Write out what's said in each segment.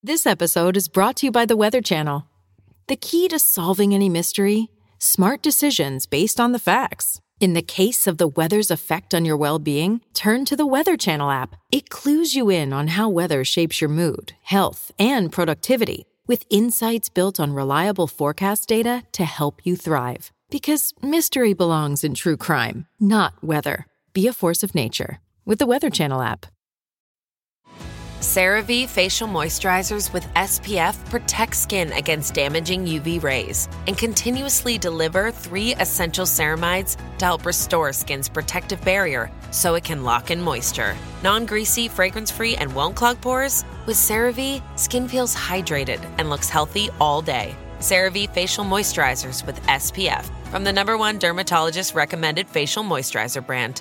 This episode is brought to you by the Weather Channel. The key to solving any mystery? Smart decisions based on the facts. In the case of the weather's effect on your well-being, turn to the Weather Channel app. It clues you in on how weather shapes your mood, health, and productivity, with insights built on reliable forecast data to help you thrive. Because mystery belongs in true crime, not weather. Be a force of nature with the Weather Channel app. CeraVe Facial Moisturizers with SPF protect skin against damaging UV rays and continuously deliver 3 essential ceramides to help restore skin's protective barrier so it can lock in moisture. Non-greasy, fragrance-free, and won't clog pores? With CeraVe, skin feels hydrated and looks healthy all day. CeraVe Facial Moisturizers with SPF from the #1 dermatologist-recommended facial moisturizer brand.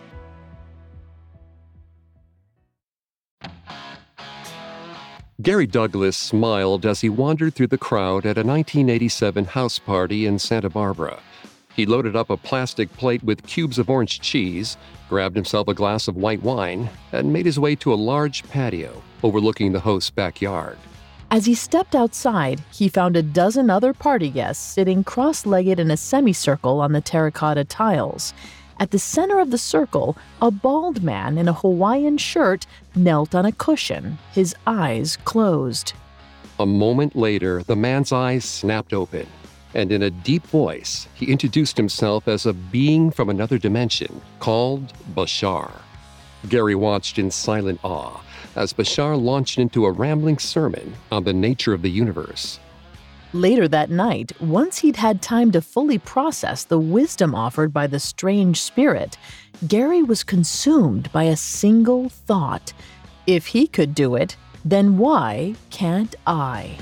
Gary Douglas smiled as he wandered through the crowd at a 1987 house party in Santa Barbara. He loaded up a plastic plate with cubes of orange cheese, grabbed himself a glass of white wine, and made his way to a large patio overlooking the host's backyard. As he stepped outside, he found a dozen other party guests sitting cross-legged in a semicircle on the terracotta tiles. At the center of the circle, a bald man in a Hawaiian shirt knelt on a cushion, his eyes closed. A moment later, the man's eyes snapped open, and in a deep voice, he introduced himself as a being from another dimension called Bashar. Gary watched in silent awe as Bashar launched into a rambling sermon on the nature of the universe. Later that night, once he'd had time to fully process the wisdom offered by the strange spirit, Gary was consumed by a single thought. If he could do it, then why can't I?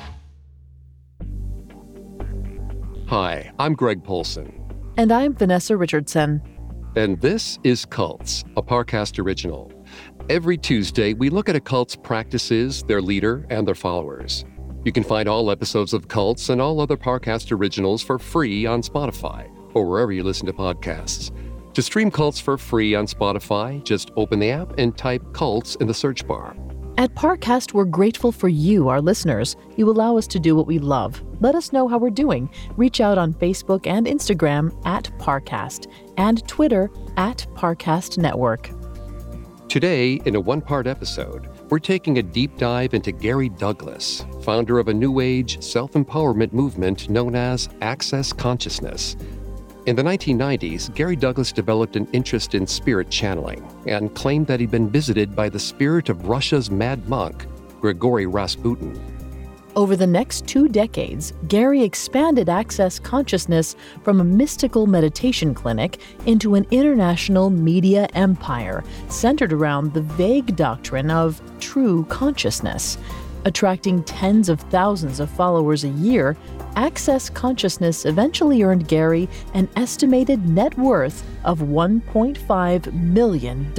Hi, I'm Greg Polson. And I'm Vanessa Richardson. And this is Cults, a Parcast original. Every Tuesday, we look at a cult's practices, their leader, and their followers. You can find all episodes of Cults and all other Parcast originals for free on Spotify or wherever you listen to podcasts. To stream Cults for free on Spotify, just open the app and type Cults in the search bar. At Parcast, we're grateful for you, our listeners. You allow us to do what we love. Let us know how we're doing. Reach out on Facebook and Instagram at Parcast and Twitter at Parcast Network. Today, in a one-part episode, we're taking a deep dive into Gary Douglas, founder of a new age self-empowerment movement known as Access Consciousness. In the 1990s, Gary Douglas developed an interest in spirit channeling and claimed that he'd been visited by the spirit of Russia's mad monk, Grigory Rasputin. Over the next 2 decades, Gary expanded Access Consciousness from a mystical meditation clinic into an international media empire centered around the vague doctrine of true consciousness. Attracting tens of thousands of followers a year, Access Consciousness eventually earned Gary an estimated net worth of $1.5 million.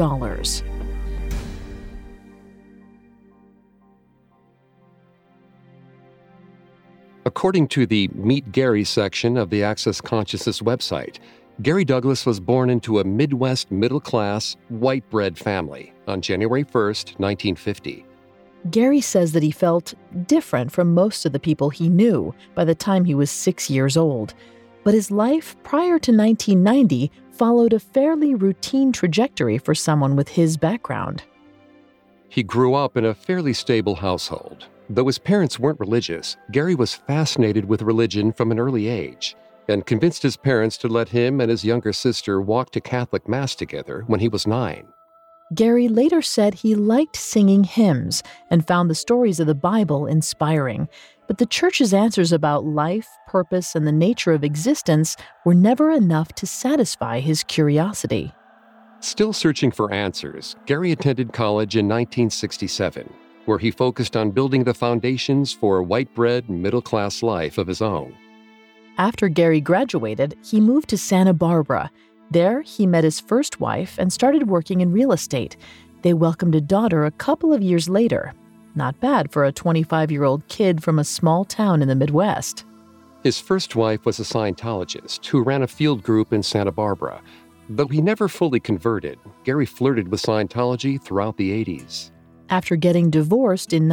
According to the Meet Gary section of the Access Consciousness website, Gary Douglas was born into a Midwest middle-class, white-bread family on January 1st, 1950. Gary says that he felt different from most of the people he knew by the time he was 6 years old. But his life prior to 1990 followed a fairly routine trajectory for someone with his background. He grew up in a fairly stable household. Though his parents weren't religious, Gary was fascinated with religion from an early age and convinced his parents to let him and his younger sister walk to Catholic Mass together when he was 9. Gary later said he liked singing hymns and found the stories of the Bible inspiring, but the church's answers about life, purpose, and the nature of existence were never enough to satisfy his curiosity. Still searching for answers, Gary attended college in 1967. Where he focused on building the foundations for a white-bread, middle-class life of his own. After Gary graduated, he moved to Santa Barbara. There, he met his first wife and started working in real estate. They welcomed a daughter a couple of years later. Not bad for a 25-year-old kid from a small town in the Midwest. His first wife was a Scientologist who ran a field group in Santa Barbara. Though he never fully converted, Gary flirted with Scientology throughout the 80s. After getting divorced in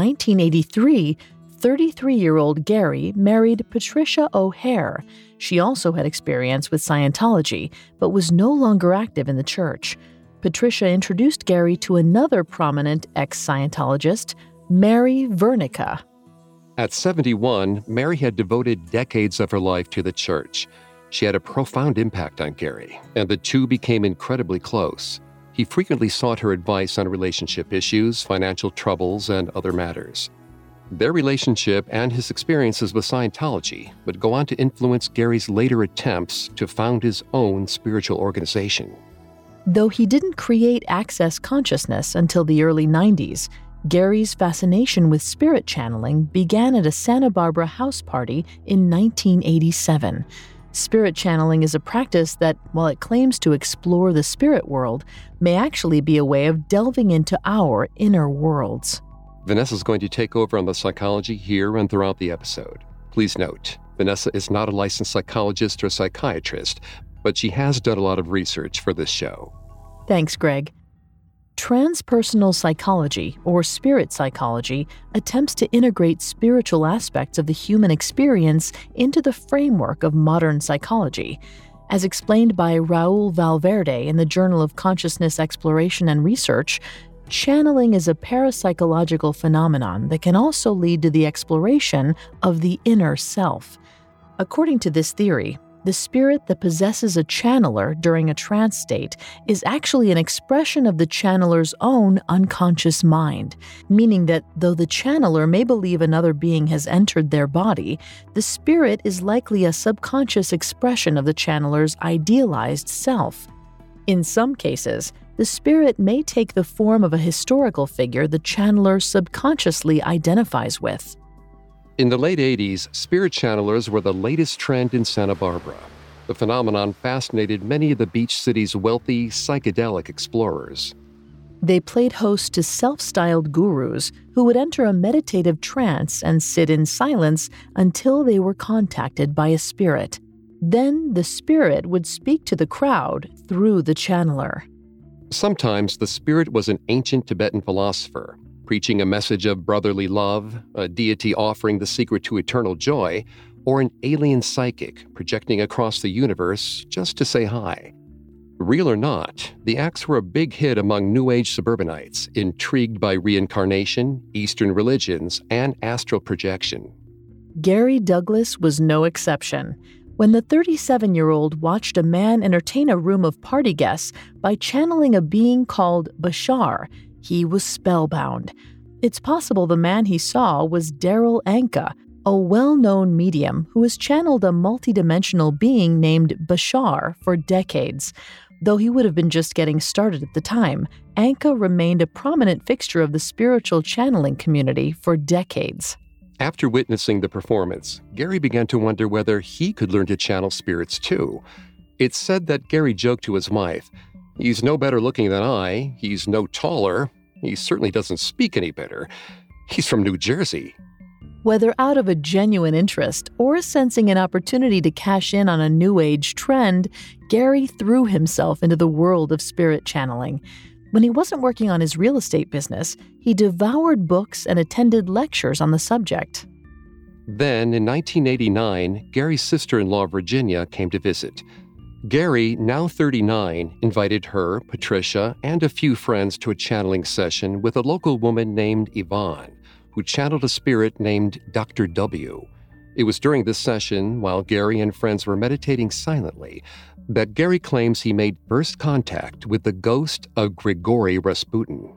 1983, 33-year-old Gary married Patricia O'Hare. She also had experience with Scientology, but was no longer active in the church. Patricia introduced Gary to another prominent ex-Scientologist, Mary Vernica. At 71, Mary had devoted decades of her life to the church. She had a profound impact on Gary, and the two became incredibly close. He frequently sought her advice on relationship issues, financial troubles, and other matters. Their relationship and his experiences with Scientology would go on to influence Gary's later attempts to found his own spiritual organization. Though he didn't create Access Consciousness until the early 90s, Gary's fascination with spirit channeling began at a Santa Barbara house party in 1987. Spirit channeling is a practice that, while it claims to explore the spirit world, may actually be a way of delving into our inner worlds. Vanessa's going to take over on the psychology here and throughout the episode. Please note, Vanessa is not a licensed psychologist or psychiatrist, but she has done a lot of research for this show. Thanks, Greg. Transpersonal psychology, or spirit psychology, attempts to integrate spiritual aspects of the human experience into the framework of modern psychology. As explained by Raul Valverde in the Journal of Consciousness Exploration and Research, channeling is a parapsychological phenomenon that can also lead to the exploration of the inner self. According to this theory, the spirit that possesses a channeler during a trance state is actually an expression of the channeler's own unconscious mind, meaning that though the channeler may believe another being has entered their body, the spirit is likely a subconscious expression of the channeler's idealized self. In some cases, the spirit may take the form of a historical figure the channeler subconsciously identifies with. In the late 80s, spirit channelers were the latest trend in Santa Barbara. The phenomenon fascinated many of the beach city's wealthy, psychedelic explorers. They played host to self-styled gurus who would enter a meditative trance and sit in silence until they were contacted by a spirit. Then the spirit would speak to the crowd through the channeler. Sometimes the spirit was an ancient Tibetan philosopher, preaching a message of brotherly love, a deity offering the secret to eternal joy, or an alien psychic projecting across the universe just to say hi. Real or not, the acts were a big hit among New Age suburbanites, intrigued by reincarnation, Eastern religions, and astral projection. Gary Douglas was no exception. When the 37-year-old watched a man entertain a room of party guests by channeling a being called Bashar, he was spellbound. It's possible the man he saw was Daryl Anka, a well-known medium who has channeled a multidimensional being named Bashar for decades. Though he would have been just getting started at the time, Anka remained a prominent fixture of the spiritual channeling community for decades. After witnessing the performance, Gary began to wonder whether he could learn to channel spirits too. It's said that Gary joked to his wife, "He's no better looking than I, he's no taller, he certainly doesn't speak any better. He's from New Jersey." Whether out of a genuine interest or sensing an opportunity to cash in on a New Age trend, Gary threw himself into the world of spirit channeling. When he wasn't working on his real estate business, he devoured books and attended lectures on the subject. Then, in 1989, Gary's sister-in-law, Virginia, came to visit. Gary, now 39, invited her, Patricia, and a few friends to a channeling session with a local woman named Yvonne, who channeled a spirit named Dr. W. It was during this session, while Gary and friends were meditating silently, that Gary claims he made first contact with the ghost of Grigory Rasputin.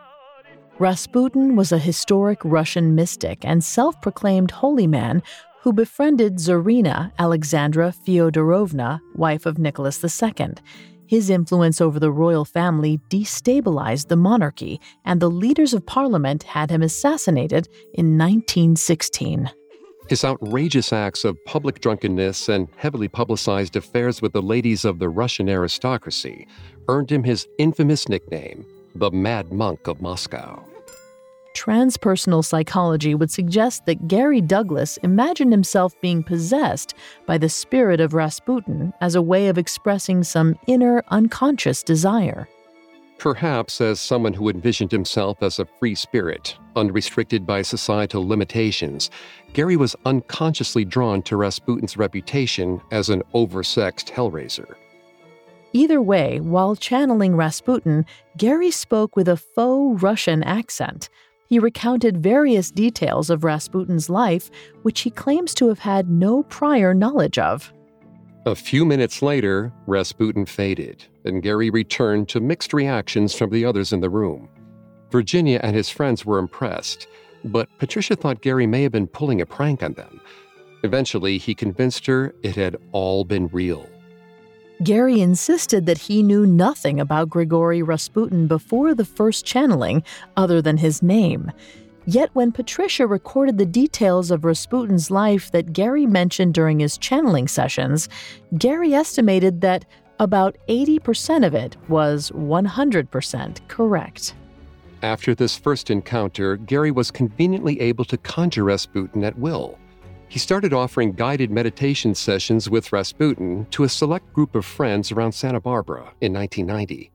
Rasputin was a historic Russian mystic and self-proclaimed holy man who befriended Tsarina Alexandra Fyodorovna, wife of Nicholas II. His influence over the royal family destabilized the monarchy, and the leaders of parliament had him assassinated in 1916. His outrageous acts of public drunkenness and heavily publicized affairs with the ladies of the Russian aristocracy earned him his infamous nickname, the Mad Monk of Moscow. Transpersonal psychology would suggest that Gary Douglas imagined himself being possessed by the spirit of Rasputin as a way of expressing some inner unconscious desire. Perhaps as someone who envisioned himself as a free spirit, unrestricted by societal limitations, Gary was unconsciously drawn to Rasputin's reputation as an oversexed hellraiser. Either way, while channeling Rasputin, Gary spoke with a faux Russian accent. He recounted various details of Rasputin's life, which he claims to have had no prior knowledge of. A few minutes later, Rasputin faded, and Gary returned to mixed reactions from the others in the room. Virginia and his friends were impressed, but Patricia thought Gary may have been pulling a prank on them. Eventually, he convinced her it had all been real. Gary insisted that he knew nothing about Grigory Rasputin before the first channeling, other than his name. Yet when Patricia recorded the details of Rasputin's life that Gary mentioned during his channeling sessions, Gary estimated that about 80% of it was 100% correct. After this first encounter, Gary was conveniently able to conjure Rasputin at will. He started offering guided meditation sessions with Rasputin to a select group of friends around Santa Barbara in 1990.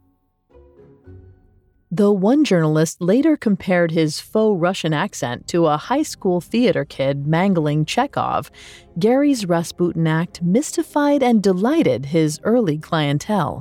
Though one journalist later compared his faux Russian accent to a high school theater kid mangling Chekhov, Gary's Rasputin act mystified and delighted his early clientele.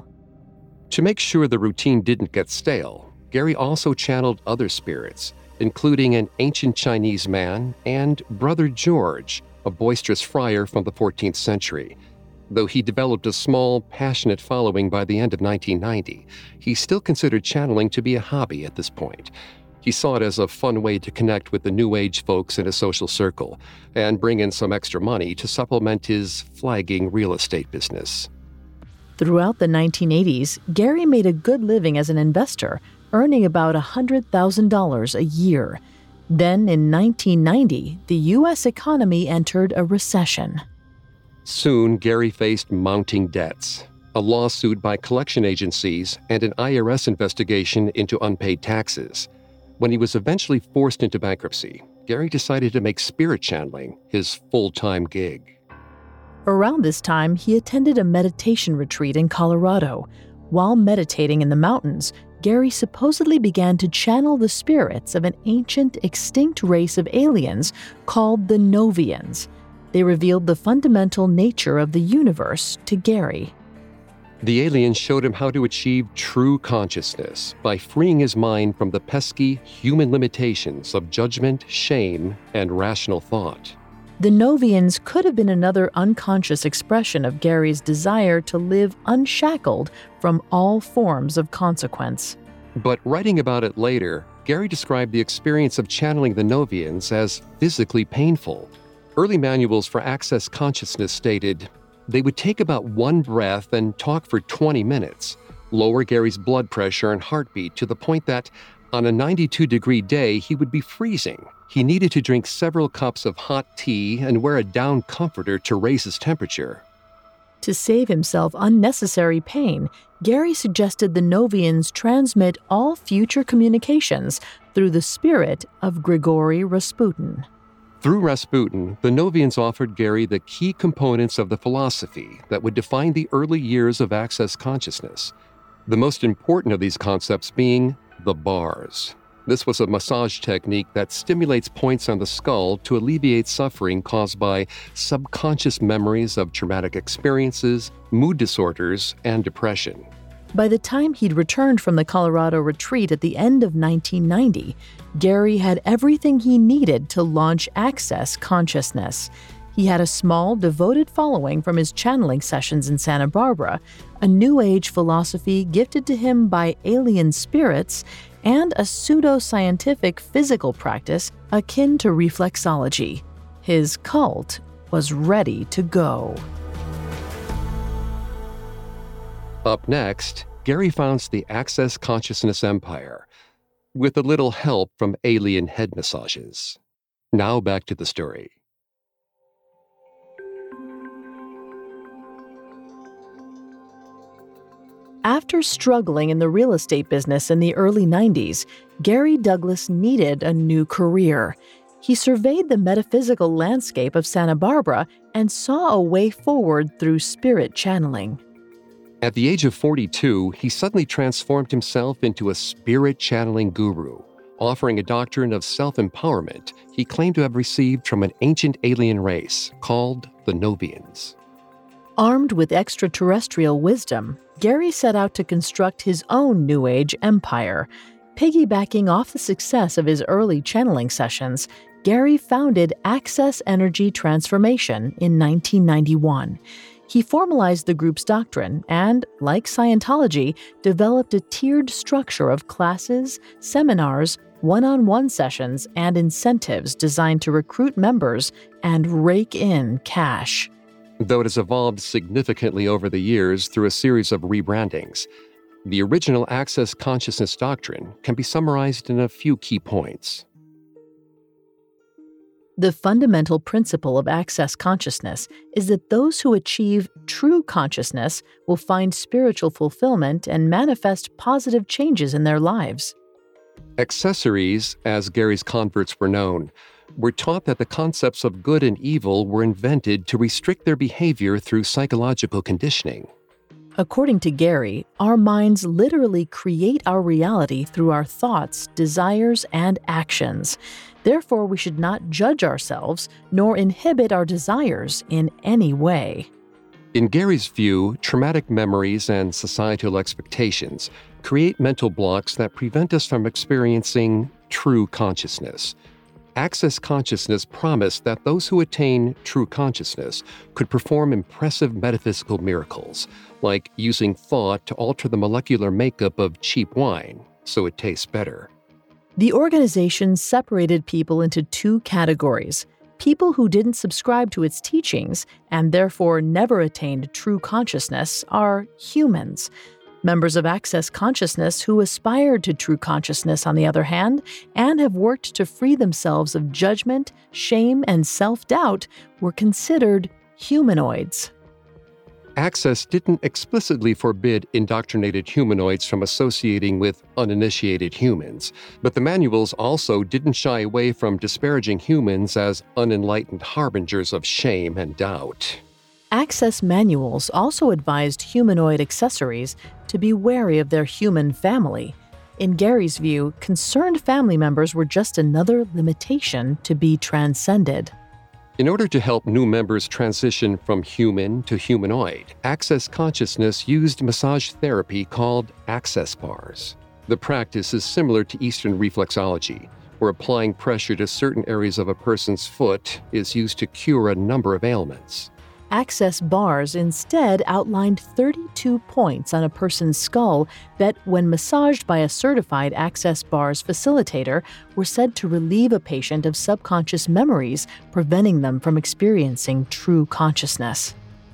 To make sure the routine didn't get stale, Gary also channeled other spirits, including an ancient Chinese man and Brother George, a boisterous friar from the 14th century. Though he developed a small, passionate following by the end of 1990, he still considered channeling to be a hobby at this point. He saw it as a fun way to connect with the New Age folks in his social circle and bring in some extra money to supplement his flagging real estate business. Throughout the 1980s, Gary made a good living as an investor, earning about $100,000 a year. Then, in 1990, the U.S. economy entered a recession. Soon, Gary faced mounting debts, a lawsuit by collection agencies, and an IRS investigation into unpaid taxes. When he was eventually forced into bankruptcy, Gary decided to make spirit channeling his full-time gig. Around this time, he attended a meditation retreat in Colorado. While meditating in the mountains, Gary supposedly began to channel the spirits of an ancient, extinct race of aliens called the Novians. They revealed the fundamental nature of the universe to Gary. The aliens showed him how to achieve true consciousness by freeing his mind from the pesky human limitations of judgment, shame, and rational thought. The Novians could have been another unconscious expression of Gary's desire to live unshackled from all forms of consequence. But writing about it later, Gary described the experience of channeling the Novians as physically painful. Early manuals for Access Consciousness stated they would take about one breath and talk for 20 minutes, lower Gary's blood pressure and heartbeat to the point that on a 92-degree day he would be freezing. He needed to drink several cups of hot tea and wear a down comforter to raise his temperature. To save himself unnecessary pain, Gary suggested the Novians transmit all future communications through the spirit of Grigory Rasputin. Through Rasputin, the Novians offered Gary the key components of the philosophy that would define the early years of Access Consciousness. The most important of these concepts being the bars. This was a massage technique that stimulates points on the skull to alleviate suffering caused by subconscious memories of traumatic experiences, mood disorders, and depression. By the time he'd returned from the Colorado retreat at the end of 1990, Gary had everything he needed to launch Access Consciousness. He had a small, devoted following from his channeling sessions in Santa Barbara, a New Age philosophy gifted to him by alien spirits, and a pseudo-scientific physical practice akin to reflexology. His cult was ready to go. Up next, Gary founds the Access Consciousness Empire, with a little help from alien head massages. Now back to the story. After struggling in the real estate business in the early 90s, Gary Douglas needed a new career. He surveyed the metaphysical landscape of Santa Barbara and saw a way forward through spirit channeling. At the age of 42, he suddenly transformed himself into a spirit-channeling guru, offering a doctrine of self-empowerment he claimed to have received from an ancient alien race called the Novians. Armed with extraterrestrial wisdom, Gary set out to construct his own New Age empire. Piggybacking off the success of his early channeling sessions, Gary founded Access Energy Transformation in 1991. He formalized the group's doctrine and, like Scientology, developed a tiered structure of classes, seminars, one-on-one sessions, and incentives designed to recruit members and rake in cash. Though it has evolved significantly over the years through a series of rebrandings, the original Access Consciousness doctrine can be summarized in a few key points. The fundamental principle of Access Consciousness is that those who achieve true consciousness will find spiritual fulfillment and manifest positive changes in their lives. Accessories, as Gary's converts were known, were taught that the concepts of good and evil were invented to restrict their behavior through psychological conditioning. According to Gary, our minds literally create our reality through our thoughts, desires, and actions. Therefore, we should not judge ourselves nor inhibit our desires in any way. In Gary's view, traumatic memories and societal expectations create mental blocks that prevent us from experiencing true consciousness. Access Consciousness promised that those who attain true consciousness could perform impressive metaphysical miracles, like using thought to alter the molecular makeup of cheap wine so it tastes better. The organization separated people into two categories: people who didn't subscribe to its teachings and therefore never attained true consciousness are humans. Members of Access Consciousness who aspired to true consciousness, on the other hand, and have worked to free themselves of judgment, shame, and self-doubt were considered humanoids. Access didn't explicitly forbid indoctrinated humanoids from associating with uninitiated humans, but the manuals also didn't shy away from disparaging humans as unenlightened harbingers of shame and doubt. Access manuals also advised humanoid accessories to be wary of their human family. In Gary's view, concerned family members were just another limitation to be transcended. In order to help new members transition from human to humanoid, Access Consciousness used massage therapy called access bars. The practice is similar to Eastern reflexology, where applying pressure to certain areas of a person's foot is used to cure a number of ailments. Access bars instead outlined 32 points on a person's skull that, when massaged by a certified Access Bars facilitator, were said to relieve a patient of subconscious memories, preventing them from experiencing true consciousness.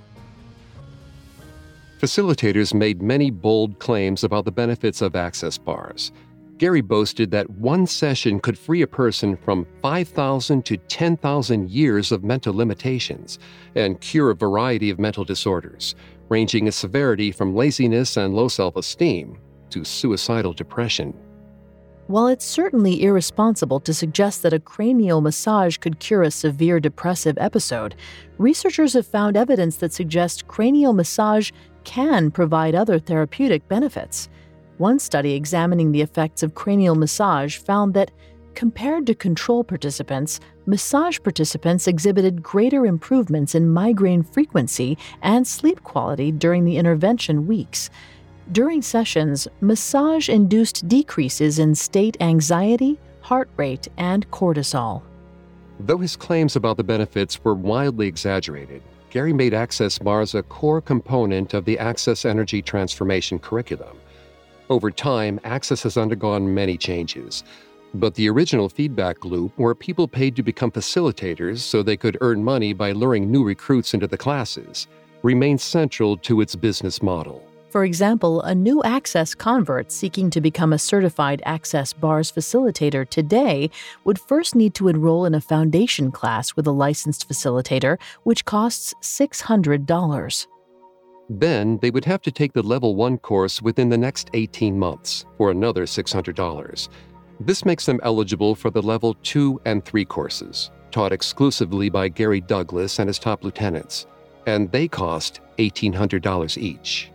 Facilitators made many bold claims about the benefits of Access Bars. Gary boasted that one session could free a person from 5,000 to 10,000 years of mental limitations and cure a variety of mental disorders, ranging in severity from laziness and low self-esteem to suicidal depression. While it's certainly irresponsible to suggest that a cranial massage could cure a severe depressive episode, researchers have found evidence that suggests cranial massage can provide other therapeutic benefits. One study examining the effects of cranial massage found that, compared to control participants, massage participants exhibited greater improvements in migraine frequency and sleep quality during the intervention weeks. During sessions, massage induced decreases in state anxiety, heart rate, and cortisol. Though his claims about the benefits were wildly exaggerated, Gary made Access Bars a core component of the Access Energy Transformation curriculum. Over time, Access has undergone many changes, but the original feedback loop, where people paid to become facilitators so they could earn money by luring new recruits into the classes, remains central to its business model. For example, a new Access convert seeking to become a certified Access Bars facilitator today would first need to enroll in a foundation class with a licensed facilitator, which costs $600. Then they would have to take the Level 1 course within the next 18 months for another $600. This makes them eligible for the Level 2 and 3 courses, taught exclusively by Gary Douglas and his top lieutenants, and they cost $1,800 each.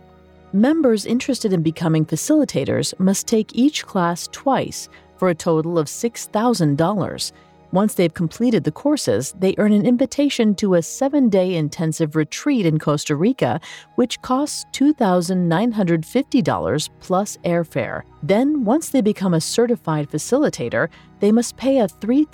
Members interested in becoming facilitators must take each class twice for a total of $6,000. Once they've completed the courses, they earn an invitation to a 7-day intensive retreat in Costa Rica, which costs $2,950 plus airfare. Then, once they become a certified facilitator, they must pay a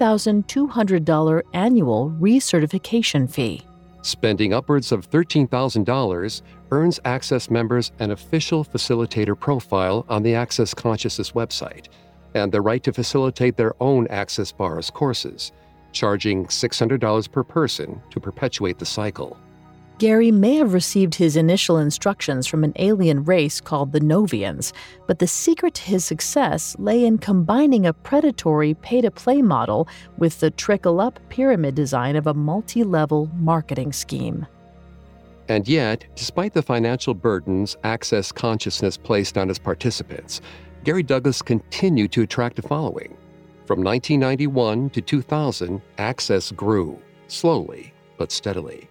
$3,200 annual recertification fee. Spending upwards of $13,000 earns Access members an official facilitator profile on the Access Consciousness website and the right to facilitate their own Access Bars courses, charging $600 per person to perpetuate the cycle. Gary may have received his initial instructions from an alien race called the Novians, but the secret to his success lay in combining a predatory pay-to-play model with the trickle-up pyramid design of a multi-level marketing scheme. And yet, despite the financial burdens Access Consciousness placed on its participants, Gary Douglas continued to attract a following. From 1991 to 2000, Access grew, slowly but steadily.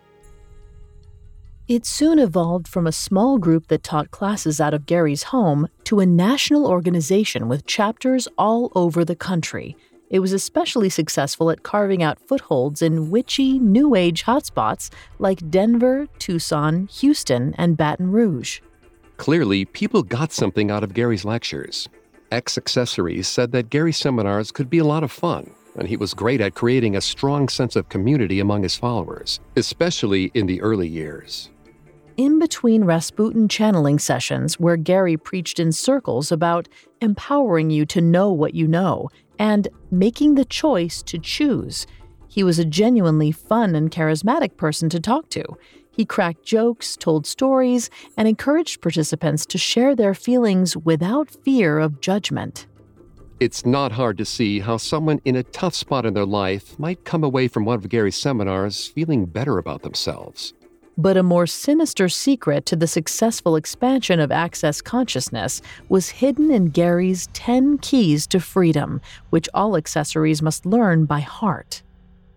It soon evolved from a small group that taught classes out of Gary's home to a national organization with chapters all over the country. It was especially successful at carving out footholds in witchy, New Age hotspots like Denver, Tucson, Houston, and Baton Rouge. Clearly, people got something out of Gary's lectures. Accessories said that Gary's seminars could be a lot of fun, and he was great at creating a strong sense of community among his followers, especially in the early years. In between Rasputin channeling sessions, where Gary preached in circles about empowering you to know what you know and making the choice to choose, he was a genuinely fun and charismatic person to talk to. He cracked jokes, told stories, and encouraged participants to share their feelings without fear of judgment. It's not hard to see how someone in a tough spot in their life might come away from one of Gary's seminars feeling better about themselves. But a more sinister secret to the successful expansion of Access Consciousness was hidden in Gary's 10 Keys to Freedom, which all accessories must learn by heart.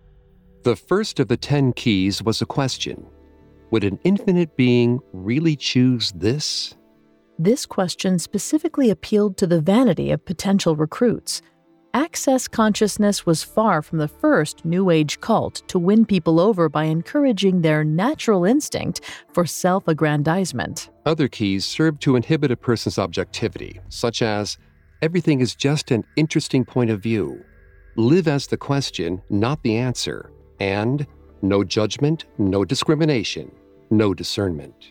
The first of the 10 keys was a question. Would an infinite being really choose this? This question specifically appealed to the vanity of potential recruits. Access Consciousness was far from the first New Age cult to win people over by encouraging their natural instinct for self-aggrandizement. Other keys served to inhibit a person's objectivity, such as, everything is just an interesting point of view, live as the question, not the answer, and no judgment, no discrimination, no discernment.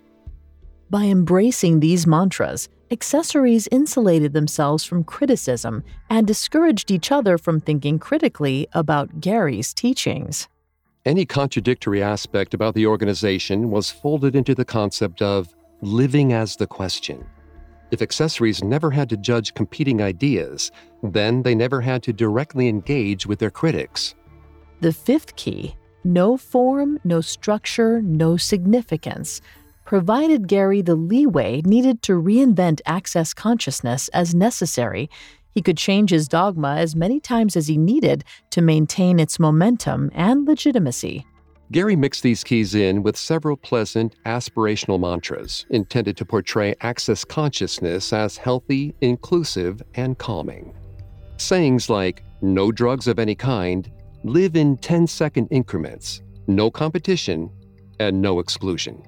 By embracing these mantras, accessories insulated themselves from criticism and discouraged each other from thinking critically about Gary's teachings. Any contradictory aspect about the organization was folded into the concept of living as the question. If accessories never had to judge competing ideas, then they never had to directly engage with their critics. The fifth key, no form, no structure, no significance, provided Gary the leeway needed to reinvent Access Consciousness as necessary. He could change his dogma as many times as he needed to maintain its momentum and legitimacy. Gary mixed these keys in with several pleasant, aspirational mantras intended to portray Access Consciousness as healthy, inclusive, and calming. Sayings like, no drugs of any kind, live in 10-second increments, no competition, and no exclusion.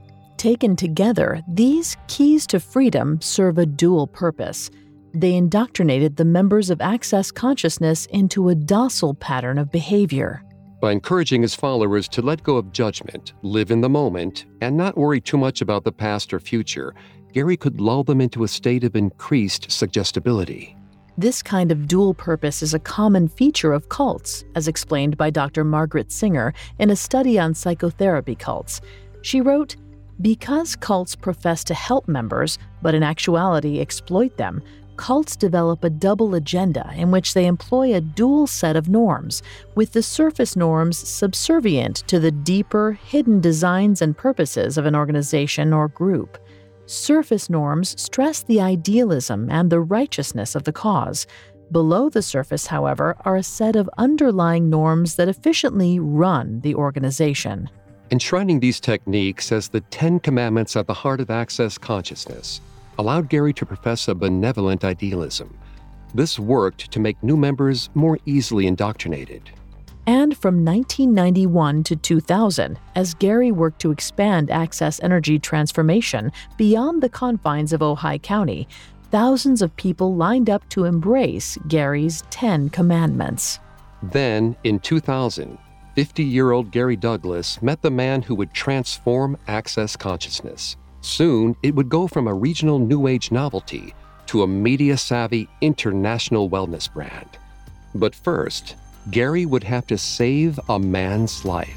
Taken together, these keys to freedom serve a dual purpose. They indoctrinated the members of Access Consciousness into a docile pattern of behavior. By encouraging his followers to let go of judgment, live in the moment, and not worry too much about the past or future, Gary could lull them into a state of increased suggestibility. This kind of dual purpose is a common feature of cults, as explained by Dr. Margaret Singer in a study on psychotherapy cults. She wrote, because cults profess to help members, but in actuality exploit them, cults develop a double agenda in which they employ a dual set of norms, with the surface norms subservient to the deeper, hidden designs and purposes of an organization or group. Surface norms stress the idealism and the righteousness of the cause. Below the surface, however, are a set of underlying norms that efficiently run the organization. Enshrining these techniques as the 10 Commandments at the heart of Access Consciousness allowed Gary to profess a benevolent idealism. This worked to make new members more easily indoctrinated. And from 1991 to 2000, as Gary worked to expand Access Energy transformation beyond the confines of Ojai County, thousands of people lined up to embrace Gary's 10 Commandments. Then, in 2000, 50-year-old Gary Douglas met the man who would transform Access Consciousness. Soon, it would go from a regional New Age novelty to a media-savvy international wellness brand. But first, Gary would have to save a man's life.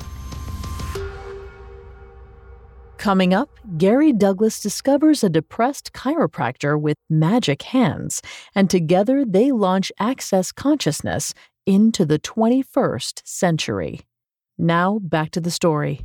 Coming up, Gary Douglas discovers a depressed chiropractor with magic hands, and together they launch Access Consciousness into the 21st century. Now, back to the story.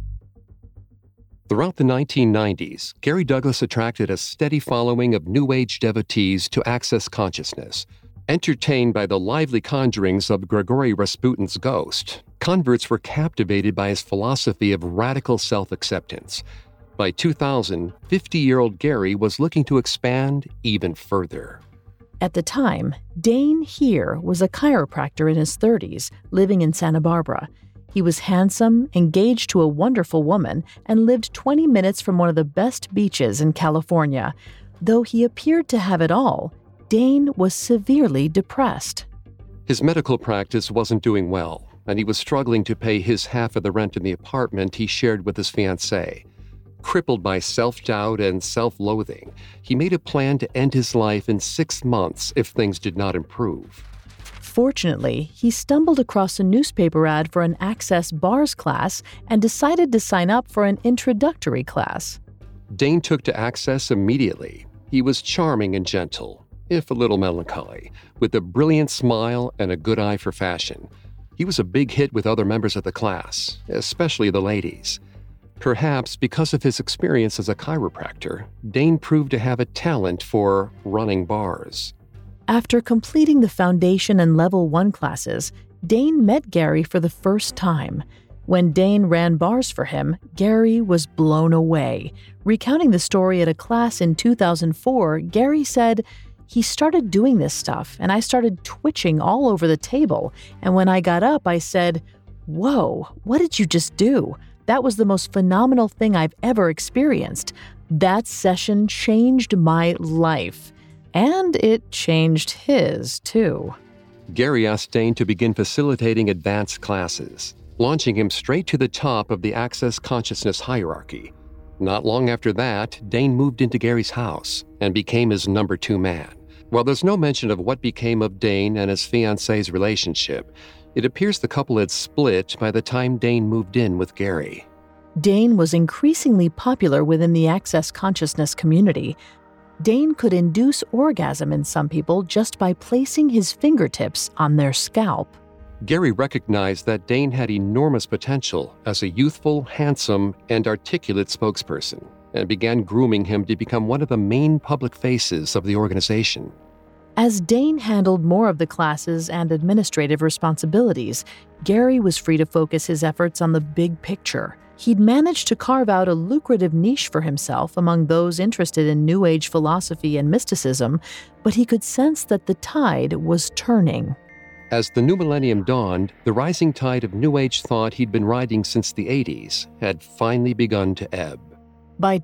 Throughout the 1990s, Gary Douglas attracted a steady following of New Age devotees to Access Consciousness. Entertained by the lively conjurings of Grigory Rasputin's ghost, converts were captivated by his philosophy of radical self-acceptance. By 2000, 50-year-old Gary was looking to expand even further. At the time, Dane Heer was a chiropractor in his 30s, living in Santa Barbara. He was handsome, engaged to a wonderful woman, and lived 20 minutes from one of the best beaches in California. Though he appeared to have it all, Dane was severely depressed. His medical practice wasn't doing well, and he was struggling to pay his half of the rent in the apartment he shared with his fiancée. Crippled by self-doubt and self-loathing, he made a plan to end his life in 6 months if things did not improve. Fortunately, he stumbled across a newspaper ad for an Access Bars class and decided to sign up for an introductory class. Dane took to Access immediately. He was charming and gentle, if a little melancholy, with a brilliant smile and a good eye for fashion. He was a big hit with other members of the class, especially the ladies. Perhaps because of his experience as a chiropractor, Dane proved to have a talent for running bars. After completing the Foundation and Level 1 classes, Dane met Gary for the first time. When Dane ran bars for him, Gary was blown away. Recounting the story at a class in 2004, Gary said, "He started doing this stuff, and I started twitching all over the table. And when I got up, I said, 'Whoa, what did you just do? That was the most phenomenal thing I've ever experienced. That session changed my life.' And it changed his, too." Gary asked Dane to begin facilitating advanced classes, launching him straight to the top of the Access Consciousness hierarchy. Not long after that, Dane moved into Gary's house and became his number 2 man. While there's no mention of what became of Dane and his fiancée's relationship, it appears the couple had split by the time Dane moved in with Gary. Dane was increasingly popular within the Access Consciousness community. Dane could induce orgasm in some people just by placing his fingertips on their scalp. Gary recognized that Dane had enormous potential as a youthful, handsome, and articulate spokesperson, and began grooming him to become one of the main public faces of the organization. As Dane handled more of the classes and administrative responsibilities, Gary was free to focus his efforts on the big picture. He'd managed to carve out a lucrative niche for himself among those interested in New Age philosophy and mysticism, but he could sense that the tide was turning. As the new millennium dawned, the rising tide of New Age thought he'd been riding since the 80s had finally begun to ebb. By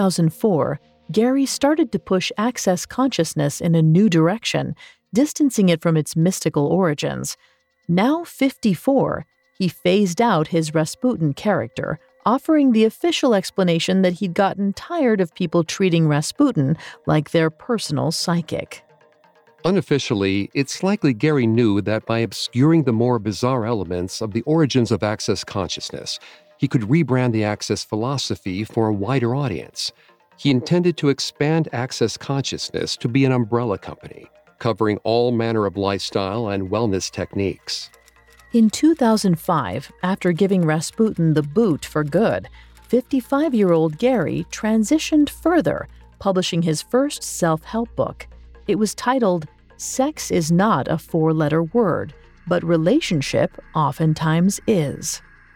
2004, Gary started to push Access Consciousness in a new direction, distancing it from its mystical origins. Now 54, he phased out his Rasputin character, offering the official explanation that he'd gotten tired of people treating Rasputin like their personal psychic. Unofficially, it's likely Gary knew that by obscuring the more bizarre elements of the origins of Access Consciousness, he could rebrand the Access philosophy for a wider audience. He intended to expand Access Consciousness to be an umbrella company, covering all manner of lifestyle and wellness techniques. In 2005, after giving Rasputin the boot for good, 55-year-old Gary transitioned further, publishing his first self-help book. It was titled, "Sex is not a 4-letter word, but relationship oftentimes is."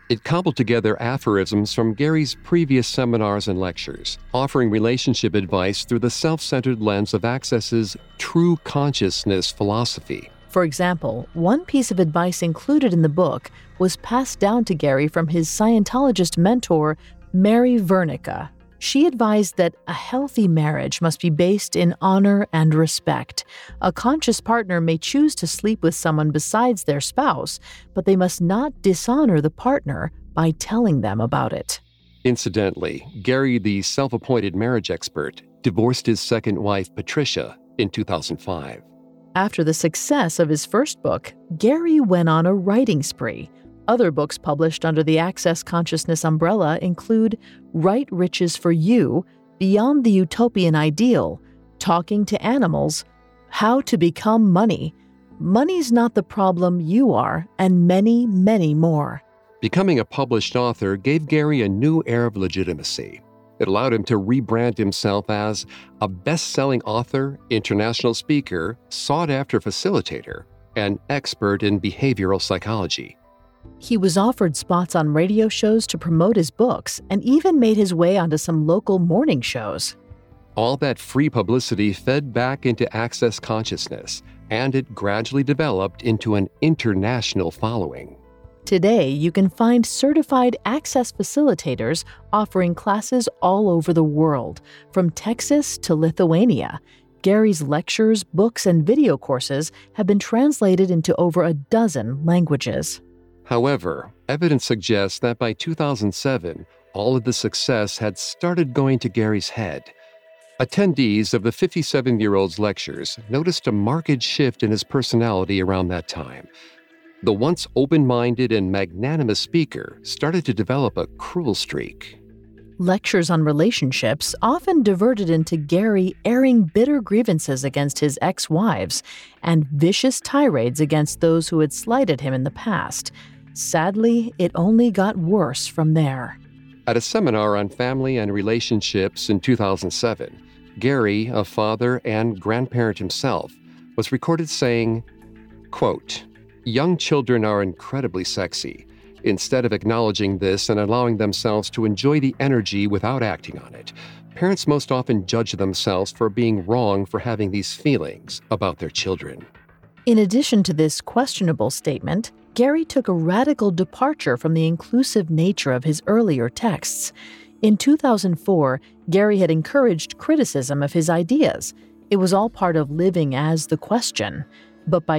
It cobbled together aphorisms from Gary's previous seminars and lectures, offering relationship advice through the self-centered lens of Access's true consciousness philosophy. For example, one piece of advice included in the book was passed down to Gary from his Scientologist mentor, Mary Vernica. She advised that a healthy marriage must be based in honor and respect. A conscious partner may choose to sleep with someone besides their spouse, but they must not dishonor the partner by telling them about it. Incidentally, Gary, the self-appointed marriage expert, divorced his second wife, Patricia, in 2005. After the success of his first book, Gary went on a writing spree. Other books published under the Access Consciousness umbrella include Right Riches for You, Beyond the Utopian Ideal, Talking to Animals, How to Become Money, Money's Not the Problem, You Are, and many, many more. Becoming a published author gave Gary a new air of legitimacy. It allowed him to rebrand himself as a best-selling author, international speaker, sought-after facilitator, and expert in behavioral psychology. He was offered spots on radio shows to promote his books and even made his way onto some local morning shows. All that free publicity fed back into Access Consciousness, and it gradually developed into an international following. Today, you can find certified Access facilitators offering classes all over the world, from Texas to Lithuania. Gary's lectures, books, and video courses have been translated into over a dozen languages. However, evidence suggests that by 2007, all of the success had started going to Gary's head. Attendees of the 57-year-old's lectures noticed a marked shift in his personality around that time. The once open-minded and magnanimous speaker started to develop a cruel streak. Lectures on relationships often diverted into Gary airing bitter grievances against his ex-wives and vicious tirades against those who had slighted him in the past. Sadly, it only got worse from there. At a seminar on family and relationships in 2007, Gary, a father and grandparent himself, was recorded saying, quote, "Young children are incredibly sexy. Instead of acknowledging this and allowing themselves to enjoy the energy without acting on it, parents most often judge themselves for being wrong for having these feelings about their children." In addition to this questionable statement, Gary took a radical departure from the inclusive nature of his earlier texts. In 2004, Gary had encouraged criticism of his ideas. It was all part of living as the question. But by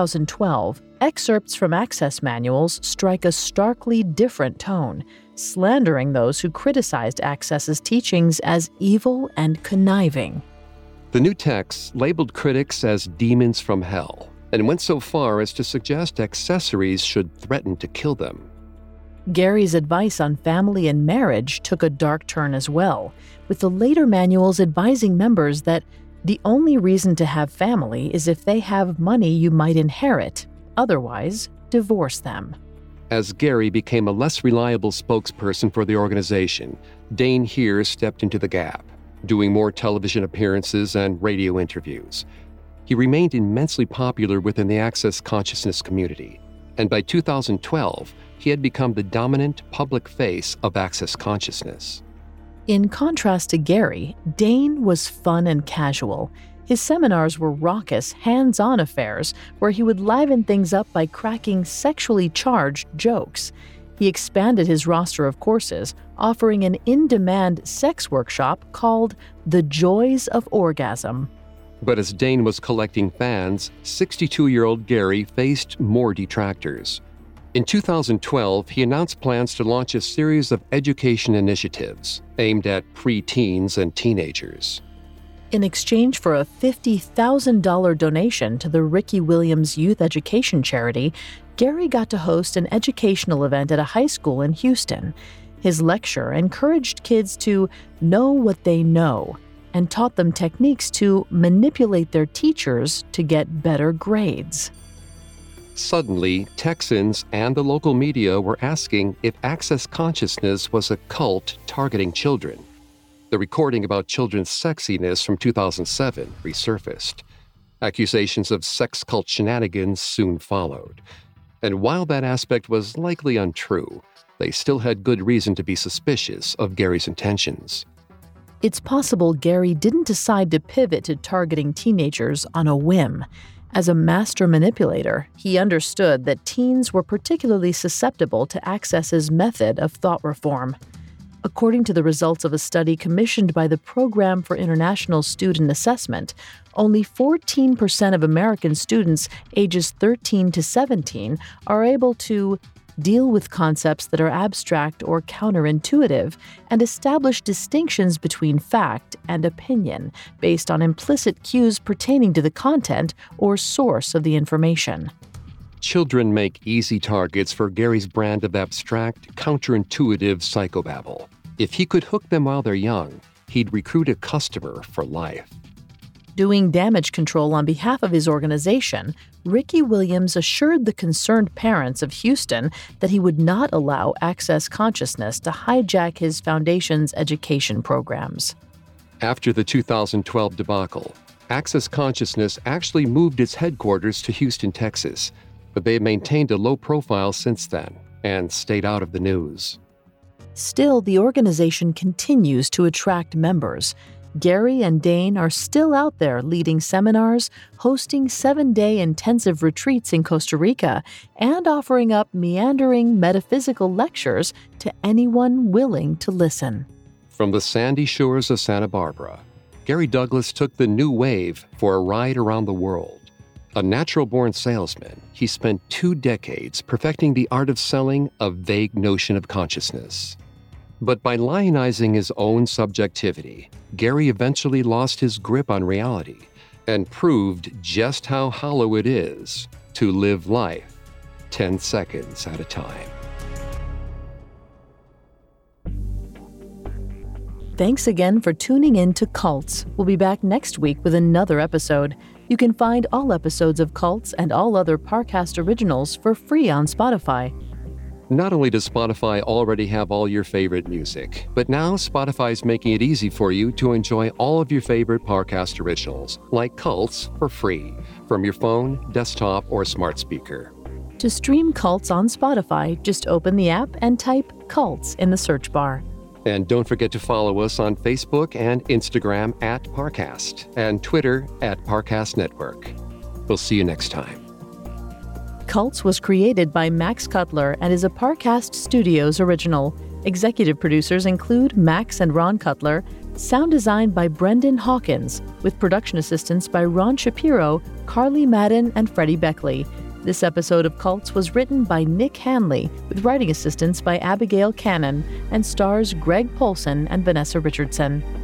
2012, excerpts from Access manuals strike a starkly different tone, slandering those who criticized Access's teachings as evil and conniving. The new texts labeled critics as demons from hell, and went so far as to suggest accessories should threaten to kill them. Gary's advice on family and marriage took a dark turn as well, with the later manuals advising members that the only reason to have family is if they have money you might inherit. Otherwise, divorce them. As Gary became a less reliable spokesperson for the organization, Dane Heer stepped into the gap, doing more television appearances and radio interviews. He remained immensely popular within the Access Consciousness community, and by 2012, he had become the dominant public face of Access Consciousness. In contrast to Gary, Dane was fun and casual. His seminars were raucous, hands-on affairs where he would liven things up by cracking sexually charged jokes. He expanded his roster of courses, offering an in-demand sex workshop called The Joys of Orgasm. But as Dane was collecting fans, 62-year-old Gary faced more detractors. In 2012, he announced plans to launch a series of education initiatives aimed at pre-teens and teenagers. In exchange for a $50,000 donation to the Ricky Williams Youth Education Charity, Gary got to host an educational event at a high school in Houston. His lecture encouraged kids to know what they know and taught them techniques to manipulate their teachers to get better grades. Suddenly, Texans and the local media were asking if Access Consciousness was a cult targeting children. The recording about children's sexiness from 2007 resurfaced. Accusations of sex cult shenanigans soon followed. And while that aspect was likely untrue, they still had good reason to be suspicious of Gary's intentions. It's possible Gary didn't decide to pivot to targeting teenagers on a whim. As a master manipulator, he understood that teens were particularly susceptible to Access's method of thought reform. According to the results of a study commissioned by the Program for International Student Assessment, only 14% of American students ages 13 to 17 are able to deal with concepts that are abstract or counterintuitive, and establish distinctions between fact and opinion based on implicit cues pertaining to the content or source of the information. Children make easy targets for Gary's brand of abstract, counterintuitive psychobabble. If he could hook them while they're young, he'd recruit a customer for life. Doing damage control on behalf of his organization, Ricky Williams assured the concerned parents of Houston that he would not allow Access Consciousness to hijack his foundation's education programs. After the 2012 debacle, Access Consciousness actually moved its headquarters to Houston, Texas, but they've maintained a low profile since then and stayed out of the news. Still, the organization continues to attract members. Gary and Dane are still out there leading seminars, hosting 7-day intensive retreats in Costa Rica, and offering up meandering metaphysical lectures to anyone willing to listen. From the sandy shores of Santa Barbara, Gary Douglas took the new wave for a ride around the world. A natural-born salesman, he spent 2 decades perfecting the art of selling a vague notion of consciousness. But by lionizing his own subjectivity, Gary eventually lost his grip on reality and proved just how hollow it is to live life 10 seconds at a time. Thanks again for tuning in to Cults. We'll be back next week with another episode. You can find all episodes of Cults and all other Parcast originals for free on Spotify. Not only does Spotify already have all your favorite music, but now Spotify's making it easy for you to enjoy all of your favorite Parcast originals, like Cults, for free, from your phone, desktop, or smart speaker. To stream Cults on Spotify, just open the app and type Cults in the search bar. And don't forget to follow us on Facebook and Instagram at Parcast, and Twitter at Parcast Network. We'll see you next time. Cults was created by Max Cutler and is a Parcast Studios original. Executive producers include Max and Ron Cutler, sound designed by Brendan Hawkins, with production assistance by Ron Shapiro, Carly Madden, and Freddie Beckley. This episode of Cults was written by Nick Hanley, with writing assistance by Abigail Cannon, and stars Greg Polson and Vanessa Richardson.